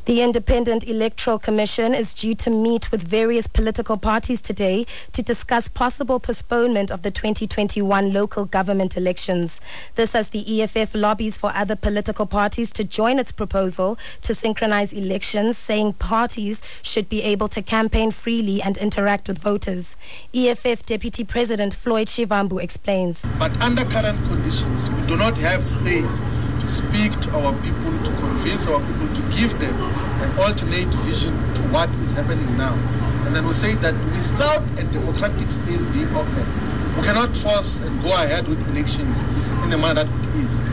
The Independent Electoral Commission is due to meet with various political parties today to discuss possible postponement of the 2021 local government elections. This as the EFF lobbies for other political parties to join its proposal to synchronize elections, saying parties should be able to campaign freely and interact with voters. EFF Deputy President Floyd Shivambu explains. But under current conditions, we do not have space to speak to our people, to convince our people, to give them an alternate vision to what is happening now. And then we say that without a democratic space being open, we cannot force and go ahead with elections in the manner that it is.